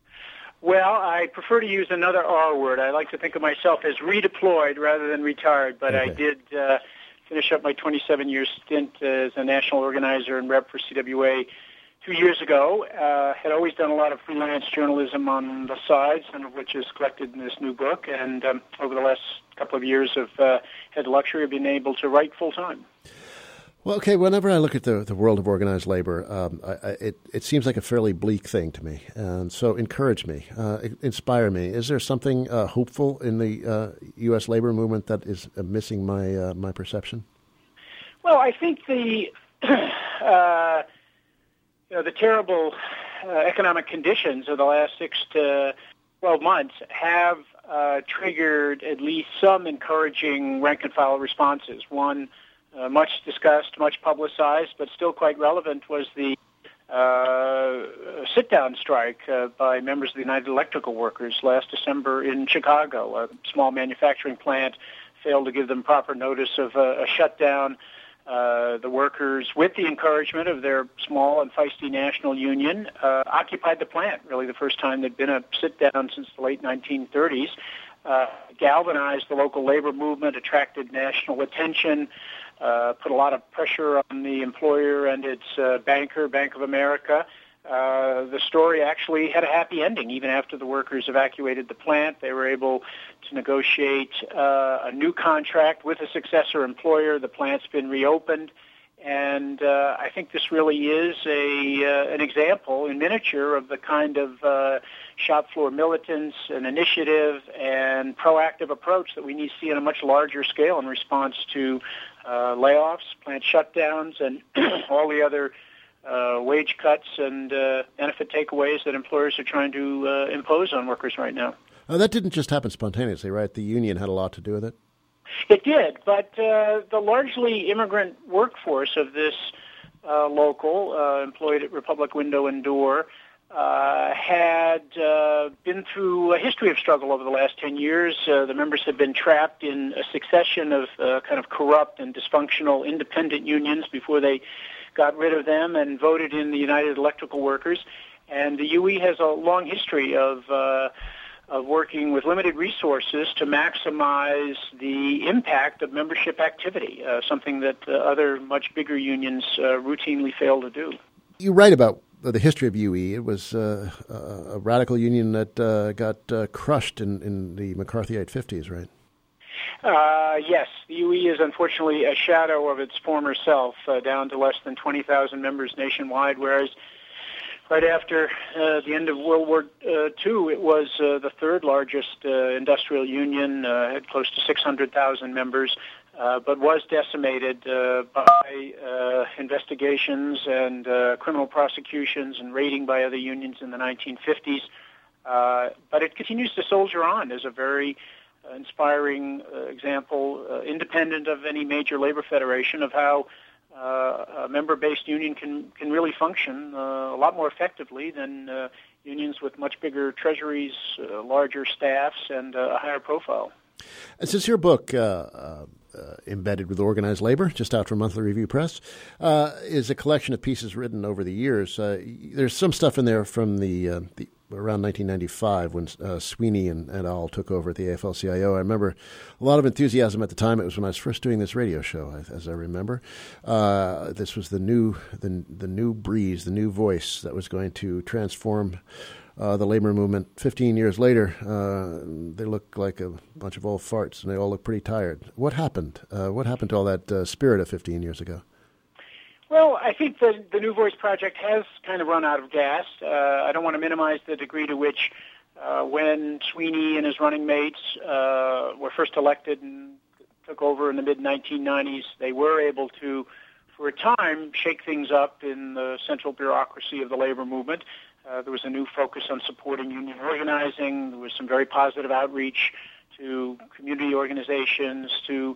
Well, I prefer to use another R word. I like to think of myself as redeployed rather than retired, but okay. I did uh, finish up my twenty-seven year stint as a national organizer and rep for C W A two years ago. Uh, had always done a lot of freelance journalism on the side, some of which is collected in this new book, and um, over the last couple of years have uh, had the luxury of being able to write full-time. Well, okay, whenever I look at the, the world of organized labor, um, I, I, it, it seems like a fairly bleak thing to me. And so encourage me, uh, inspire me. Is there something uh, hopeful in the uh, U S labor movement that is uh, missing my uh, my perception? Well, I think the uh, you know, the terrible uh, economic conditions of the last six to twelve months have uh, triggered at least some encouraging rank-and-file responses. One, Uh, much discussed, much publicized, but still quite relevant, was the uh, sit-down strike uh, by members of the United Electrical Workers last December in Chicago. A small manufacturing plant failed to give them proper notice of a, a shutdown. Uh, the workers, with the encouragement of their small and feisty national union, uh, occupied the plant, really the first time there'd been a sit-down since the late nineteen thirties, uh, galvanized the local labor movement, attracted national attention, Uh, put a lot of pressure on the employer and its uh, banker, Bank of America. Uh, the story actually had a happy ending. Even after the workers evacuated the plant, they were able to negotiate uh, a new contract with a successor employer. The plant's been reopened. And uh, I think this really is a uh, an example in miniature of the kind of uh, shop floor militance and initiative and proactive approach that we need to see on a much larger scale in response to uh, layoffs, plant shutdowns, and all the other uh, wage cuts and uh, benefit takeaways that employers are trying to uh, impose on workers right now. Oh, that didn't just happen spontaneously, right? The union had a lot to do with it. It did, but uh, the largely immigrant workforce of this uh, local, uh, employed at Republic Window and Door, uh, had uh, been through a history of struggle over the last ten years. Uh, the members have been trapped in a succession of uh, kind of corrupt and dysfunctional independent unions before they got rid of them and voted in the United Electrical Workers. And the U E has a long history of uh, of working with limited resources to maximize the impact of membership activity, uh, something that uh, other much bigger unions uh, routinely fail to do. You write about the history of U E. It was uh, a radical union that uh, got uh, crushed in, in the McCarthyite fifties, right? Uh, yes, the U E is unfortunately a shadow of its former self, uh, down to less than twenty thousand members nationwide, whereas right after uh, the end of World War Two, it was uh, the third largest uh, industrial union, uh, had close to six hundred thousand members, uh, but was decimated uh, by uh, investigations and uh, criminal prosecutions and raiding by other unions in the nineteen fifties. Uh, but it continues to soldier on as a very uh, inspiring uh, example, uh, independent of any major labor federation, of how Uh, a member-based union can can really function uh, a lot more effectively than uh, unions with much bigger treasuries, uh, larger staffs, and uh, a higher profile. And since your book, uh, uh, Embedded with Organized Labor, just out from Monthly Review Press, uh, is a collection of pieces written over the years, uh, there's some stuff in there from the, uh, the around nineteen ninety-five when uh, Sweeney and, and all took over at the A F L C I O. I remember a lot of enthusiasm at the time. It was when I was first doing this radio show, as I remember. Uh, this was the new the the new breeze, the new voice that was going to transform uh, the labor movement. Fifteen years later, uh, they look like a bunch of old farts, and they all look pretty tired. What happened? Uh, what happened to all that uh, spirit of fifteen years ago? Well, I think the, the New Voice Project has kind of run out of gas. Uh, I don't want to minimize the degree to which uh, when Sweeney and his running mates uh, were first elected and took over in the mid nineteen nineties, they were able to, for a time, shake things up in the central bureaucracy of the labor movement. Uh, there was a new focus on supporting union organizing. There was some very positive outreach to community organizations, to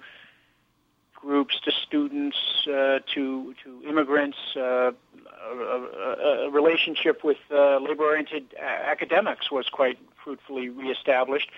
groups, to students, uh, to to immigrants, uh, a, a, a relationship with uh, labor-oriented academics was quite fruitfully reestablished.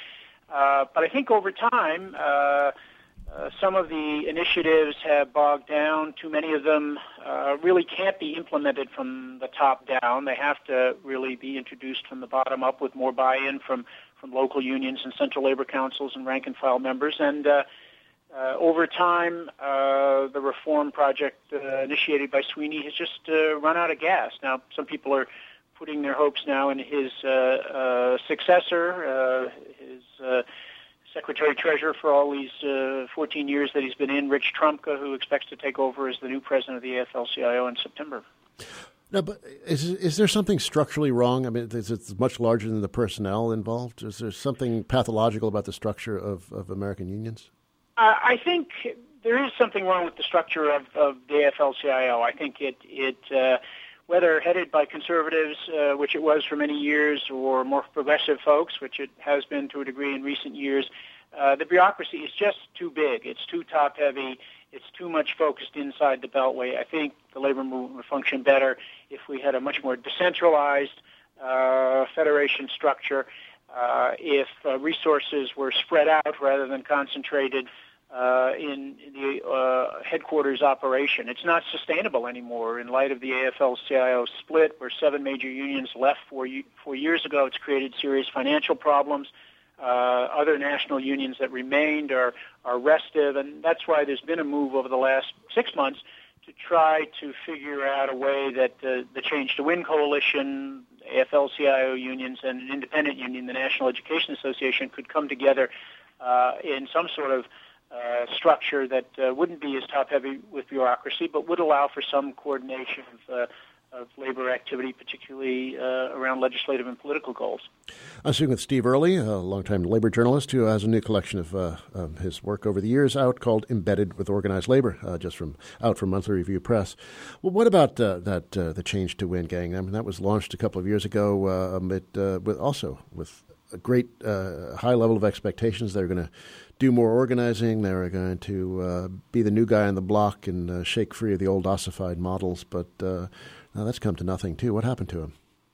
Uh, but I think over time, uh, uh, some of the initiatives have bogged down. Too many of them uh, really can't be implemented from the top down. They have to really be introduced from the bottom up with more buy-in from, from local unions and central labor councils and rank-and-file members. And uh, uh, over time, uh, the reform project uh, initiated by Sweeney has just uh, run out of gas. Now, some people are putting their hopes now in his uh, uh, successor, uh, his uh, Secretary-Treasurer for all these uh, fourteen years that he's been in, Rich Trumka, who expects to take over as the new president of the A F L C I O in September. No, but is is there something structurally wrong? I mean, it's, it's much larger than the personnel involved. Is there something pathological about the structure of, of American unions? Uh, I think there is something wrong with the structure of, of the A F L C I O. I think it, it uh, whether headed by conservatives, uh, which it was for many years, or more progressive folks, which it has been to a degree in recent years, uh, the bureaucracy is just too big. It's too top-heavy. It's too much focused inside the Beltway. I think the labor movement would function better if we had a much more decentralized uh, federation structure, uh, if uh, resources were spread out rather than concentrated uh, in the uh, headquarters operation. It's not sustainable anymore in light of the A F L C I O split, where seven major unions left four, four years ago. It's created serious financial problems. Uh, other national unions that remained are, are restive, and that's why there's been a move over the last six months to try to figure out a way that uh, the Change to Win Coalition, A F L C I O unions, and an independent union, the National Education Association, could come together uh, in some sort of uh, structure that uh, wouldn't be as top-heavy with bureaucracy, but would allow for some coordination of uh, of labor activity, particularly uh, around legislative and political goals. I'm speaking with Steve Early, a longtime labor journalist who has a new collection of, uh, of his work over the years out called Embedded with Organized Labor, uh, just from out from Monthly Review Press. Well, what about uh, that uh, the Change to Win gang? I mean, that was launched a couple of years ago, uh, amid, uh, with also with a great uh, high level of expectations. They're going to do more organizing. They're going to uh, be the new guy on the block and uh, shake free of the old ossified models, but uh, now that's come to nothing, too. What happened to him?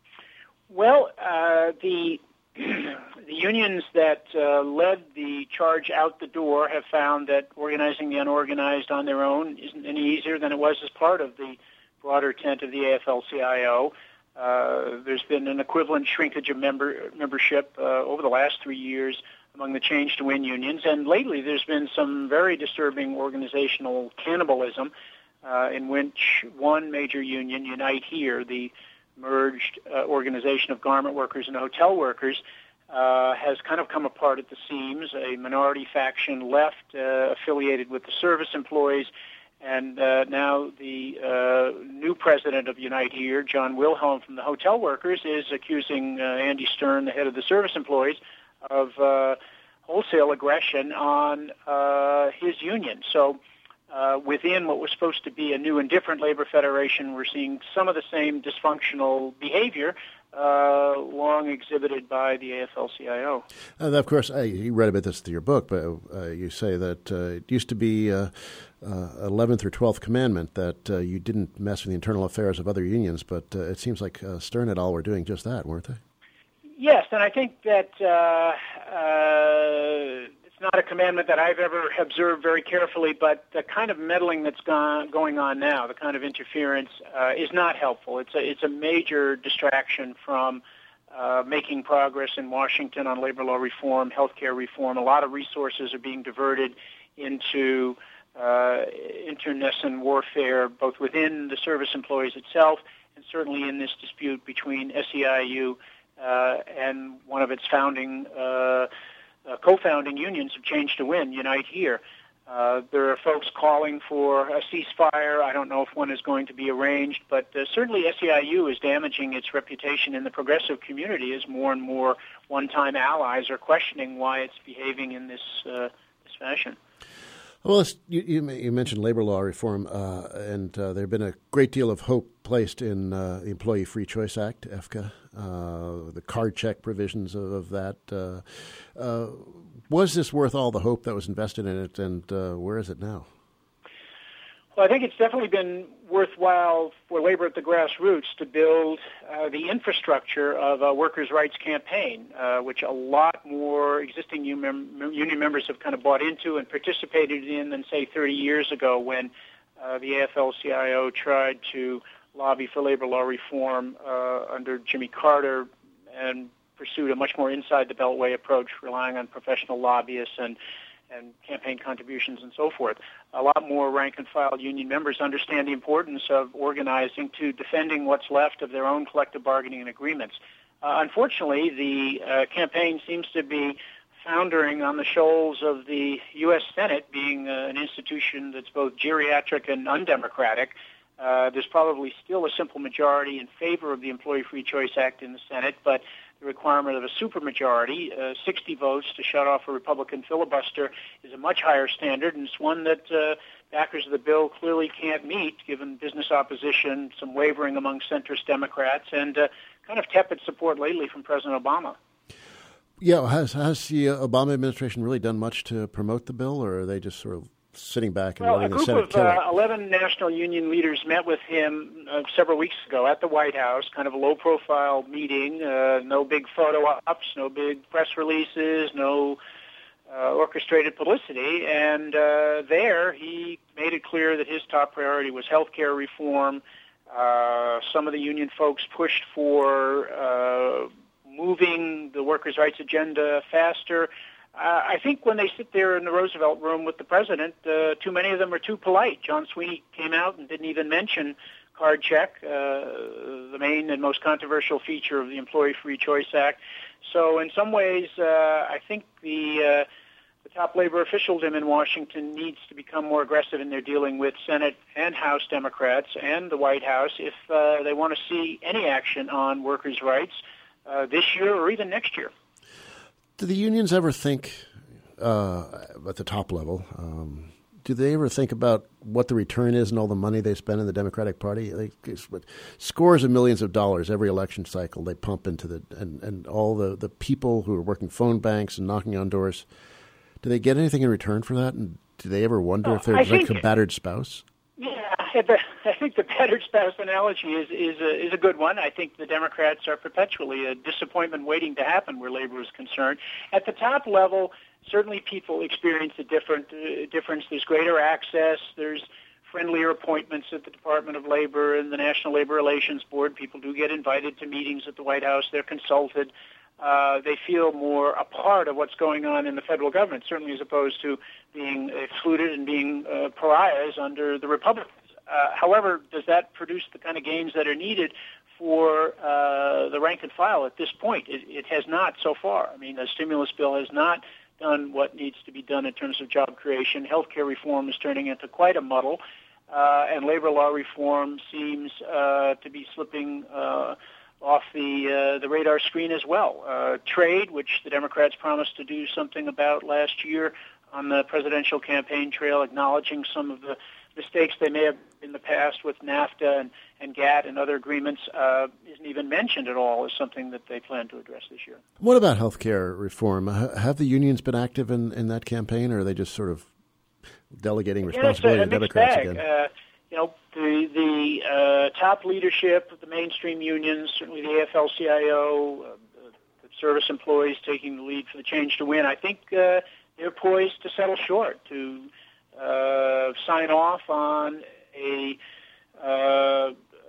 Well, uh, the the unions that uh, led the charge out the door have found that organizing the unorganized on their own isn't any easier than it was as part of the broader tent of the A F L C I O. Uh, there's been an equivalent shrinkage of member membership uh, over the last three years among the Change to Win unions, and lately there's been some very disturbing organizational cannibalism Uh, in which one major union, Unite Here, the merged uh, organization of garment workers and hotel workers, uh, has kind of come apart at the seams. A minority faction left, uh, affiliated with the service employees, and uh, now the uh, new president of Unite Here, John Wilhelm from the hotel workers, is accusing uh, Andy Stern, the head of the service employees, of uh, wholesale aggression on uh, his union. So Uh, within what was supposed to be a new and different labor federation, we're seeing some of the same dysfunctional behavior uh, long exhibited by the A F L C I O. And of course, uh, you read about this through your book, but uh, you say that uh, it used to be uh, uh, eleventh or twelfth commandment that uh, you didn't mess with the internal affairs of other unions, but uh, it seems like uh, Stern et al. Were doing just that, weren't they? Yes, and I think that uh, uh, it's not a commandment that I've ever observed very carefully, but the kind of meddling that's gone, going on now, the kind of interference, uh, is not helpful. It's a, it's a major distraction from uh, making progress in Washington on labor law reform, healthcare reform. A lot of resources are being diverted into uh, internecine warfare, both within the service employees itself and certainly in this dispute between S E I U uh, and one of its founding uh Uh, co-founding unions of Change to Win, Unite Here. Uh, there are folks calling for a ceasefire. I don't know if one is going to be arranged, but uh, certainly S E I U is damaging its reputation in the progressive community as more and more one-time allies are questioning why it's behaving in this, uh, this fashion. Well, you, you, you mentioned labor law reform, uh, and uh, there have been a great deal of hope placed in uh, the Employee Free Choice Act, E F C A, uh, the card check provisions of, of that. Uh, uh, was this worth all the hope that was invested in it, and uh, where is it now? Well, I think it's definitely been worthwhile for labor at the grassroots to build uh, the infrastructure of a workers' rights campaign, uh, which a lot more existing union members have kind of bought into and participated in than, say, thirty years ago when uh, the A F L C I O tried to lobby for labor law reform uh, under Jimmy Carter and pursued a much more inside-the-beltway approach, relying on professional lobbyists and and campaign contributions and so forth. A lot more rank-and-file union members understand the importance of organizing to defending what's left of their own collective bargaining agreements. Uh, unfortunately, the uh, campaign seems to be foundering on the shoals of the U S Senate being uh, an institution that's both geriatric and undemocratic. Uh, there's probably still a simple majority in favor of the Employee Free Choice Act in the Senate, but the requirement of a supermajority, uh, sixty votes to shut off a Republican filibuster, is a much higher standard, and it's one that uh, backers of the bill clearly can't meet, given business opposition, some wavering among centrist Democrats, and uh, kind of tepid support lately from President Obama. Yeah, has has the Obama administration really done much to promote the bill, or are they just sort of sitting back and well, letting the Senate Senate kill it? A group of uh, eleven national union leaders met with him uh, several weeks ago at the White House, kind of a low-profile meeting, uh, no big photo ops, no big press releases, no uh, orchestrated publicity. And uh, there he made it clear that his top priority was health care reform. Uh, some of the union folks pushed for uh, moving the workers' rights agenda faster. Uh, I think when they sit there in the Roosevelt room with the president, uh, too many of them are too polite. John Sweeney came out and didn't even mention card check, uh, the main and most controversial feature of the Employee Free Choice Act. So in some ways, uh, I think the, uh, the top labor officialdom in Washington needs to become more aggressive in their dealing with Senate and House Democrats and the White House if uh, they want to see any action on workers' rights uh, this year or even next year. Do the unions ever think, uh, at the top level, um, do they ever think about what the return is and all the money they spend in the Democratic Party? They, scores of millions of dollars every election cycle they pump into the, and, and all the, the people who are working phone banks and knocking on doors. Do they get anything in return for that? And do they ever wonder oh, if they're like a battered spouse? Yeah, I think the battered spouse analogy is is a, is a good one. I think the Democrats are perpetually a disappointment waiting to happen where labor is concerned. At the top level, certainly people experience a different uh, difference. There's greater access. There's friendlier appointments at the Department of Labor and the National Labor Relations Board. People do get invited to meetings at the White House. They're consulted. Uh, they feel more a part of what's going on in the federal government, certainly as opposed to being excluded and being uh, pariahs under the Republicans. Uh, however, does that produce the kind of gains that are needed for uh, the rank and file at this point? It, it has not so far. I mean, the stimulus bill has not done what needs to be done in terms of job creation. Healthcare reform is turning into quite a muddle, uh, and labor law reform seems uh, to be slipping uh, off the uh, the radar screen as well. Uh, trade, which the Democrats promised to do something about last year on the presidential campaign trail, acknowledging some of the mistakes they may have in the past with NAFTA and, and GATT and other agreements, uh, isn't even mentioned at all as something that they plan to address this year. What about health care reform? Have the unions been active in, in that campaign, or are they just sort of delegating Again, responsibility a, a to Democrats bag. again? Uh, you know, the, the uh, top leadership of the mainstream unions, certainly the A F L C I O, uh, the service employees taking the lead for the change to win, I think uh, they're poised to settle short, to uh, sign off on a, uh,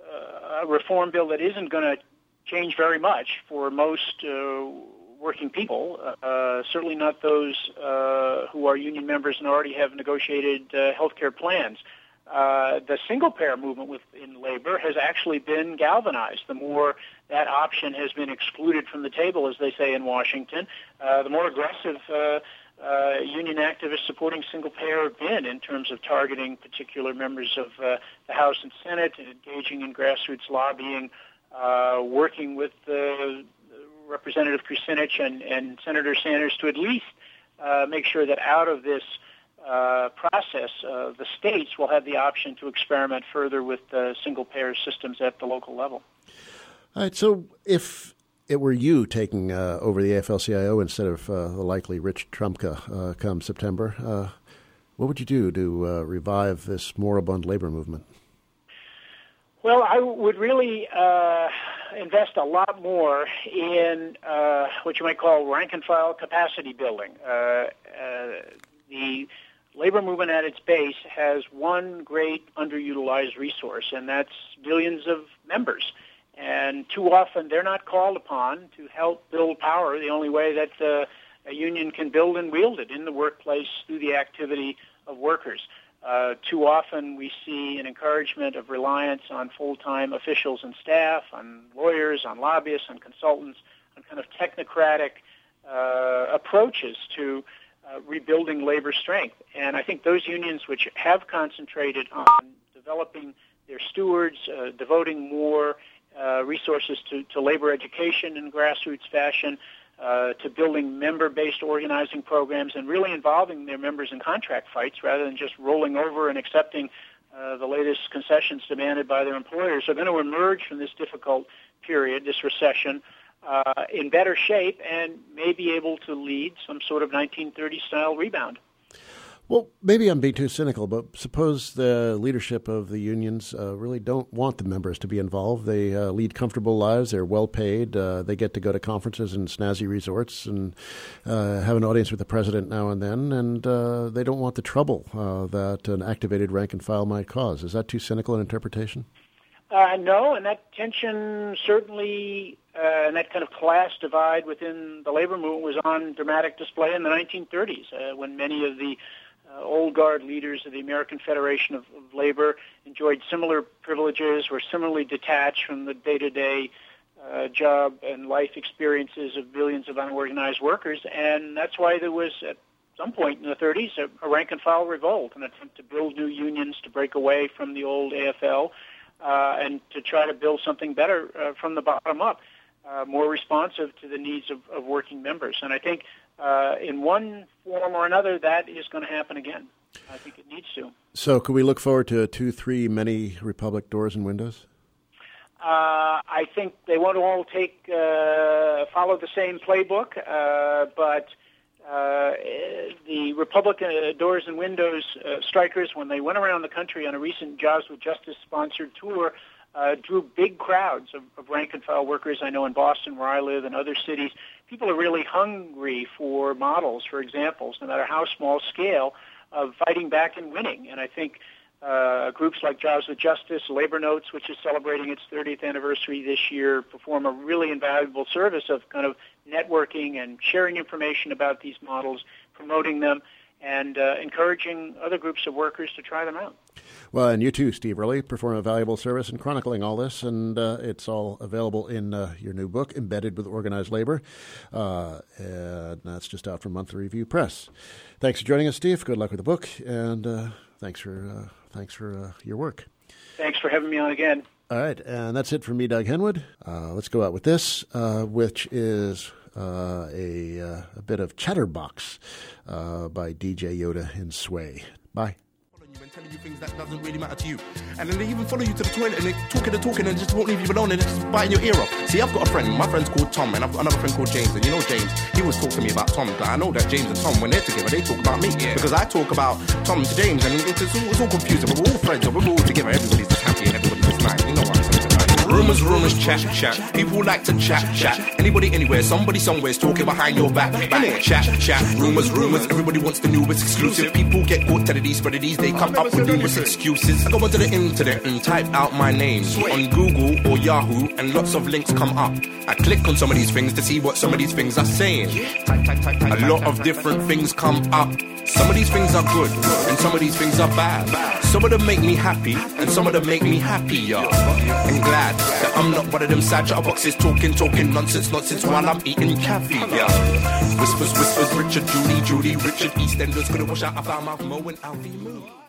a reform bill that isn't going to change very much for most uh, working people, uh, certainly not those uh, who are union members and already have negotiated uh, health care plans. Uh, the single-payer movement within labor has actually been galvanized. The more that option has been excluded from the table, as they say in Washington, uh, the more aggressive uh, uh, union activists supporting single-payer have been in terms of targeting particular members of uh, the House and Senate, and engaging in grassroots lobbying, uh, working with uh, Representative Kucinich and, and Senator Sanders to at least uh, make sure that out of this Uh, process, uh, the states will have the option to experiment further with uh, single-payer systems at the local level. All right, so if it were you taking uh, over the A F L C I O instead of uh, the likely Rich Trumka uh, come September, uh, What would you do to uh, revive this moribund labor movement? Well, I would really uh, invest a lot more in uh, what you might call rank-and-file capacity building. Uh, uh, the labor movement at its base has one great underutilized resource, and that's billions of members. And too often they're not called upon to help build power the only way that uh, a union can build and wield it in the workplace through the activity of workers. Uh, too often we see an encouragement of reliance on full-time officials and staff, on lawyers, on lobbyists, on consultants, on kind of technocratic uh, approaches to uh, rebuilding labor strength. And I think those unions which have concentrated on developing their stewards, uh, devoting more uh, resources to, to labor education in grassroots fashion, Uh, to building member-based organizing programs and really involving their members in contract fights rather than just rolling over and accepting uh, the latest concessions demanded by their employers, are going to emerge from this difficult period, this recession, uh, in better shape and may be able to lead some sort of nineteen thirties-style rebound. Well, maybe I'm being too cynical, but suppose the leadership of the unions uh, really don't want the members to be involved. They uh, lead comfortable lives. They're well paid. Uh, they get to go to conferences and snazzy resorts and uh, have an audience with the president now and then, and uh, they don't want the trouble uh, that an activated rank and file might cause. Is that too cynical an interpretation? Uh, no, and that tension certainly, uh, and that kind of class divide within the labor movement was on dramatic display in the nineteen thirties, uh, when many of the Uh, old guard leaders of the American Federation of, of Labor enjoyed similar privileges, were similarly detached from the day-to-day uh, job and life experiences of billions of unorganized workers. And that's why there was, at some point in the thirties, a, a rank-and-file revolt, an attempt to build new unions to break away from the old A F L uh, and to try to build something better uh, from the bottom up, uh, more responsive to the needs of, of working members. And I think Uh, in one form or another, that is going to happen again. I think it needs to. So could we look forward to two, three, many Republic doors and windows? Uh, I think they won't all take uh, follow the same playbook, uh, but uh, the Republican uh, doors and windows uh, strikers, when they went around the country on a recent Jobs with Justice-sponsored tour, Uh, drew big crowds of, of rank-and-file workers. I know in Boston, where I live, and other cities, people are really hungry for models, for examples, no matter how small scale, of fighting back and winning. And I think uh, groups like Jobs with Justice, Labor Notes, which is celebrating its thirtieth anniversary this year, perform a really invaluable service of kind of networking and sharing information about these models, promoting them, and uh, encouraging other groups of workers to try them out. Well, and you too, Steve Early, perform a valuable service in chronicling all this, and uh, it's all available in uh, your new book, Embedded with Organized Labor, uh, and that's just out from Monthly Review Press. Thanks for joining us, Steve. Good luck with the book, and uh, thanks for uh, thanks for uh, your work. Thanks for having me on again. All right, and that's it from me, Doug Henwood. Uh, let's go out with this, uh, which is uh, a, uh, a bit of Chatterbox uh, by D J Yoda and Sway. Bye. And telling you things that doesn't really matter to you. And then they even follow you to the toilet and they talking and talking and just won't leave you alone and just biting your ear off. See, I've got a friend, my friend's called Tom, and I've got another friend called James. And you know James, he always talks to me about Tom. I know that James and Tom, when they're together, they talk about me. Yeah. Because I talk about Tom to James, and it's, it's, all, it's all confusing. But we're all friends, and we're all together. Everybody's just happy and everybody's just nice. You know what I'm saying? Rumors, rumors, chat, chat. People like to chat, chat. Anybody, anywhere, somebody, somewhere is talking behind your back. Back, chat, chat. Rumors, rumors. Everybody wants the newest exclusive. People get caught telling these, but these they come up with numerous excuses. I go onto the internet and type out my name on Google or Yahoo, and lots of links come up. I click on some of these things to see what some of these things are saying. A lot of different things come up. Some of these things are good, and some of these things are bad. Some of them make me happy, and some of them make me happier. And glad that I'm not one of them sad chatterboxes talking, talking nonsense, nonsense while I'm eating caviar. Whispers, whispers, Richard, Judy, Judy, Richard, EastEnders, couldn't wash out of our mouth, Mo and Alfie Moo.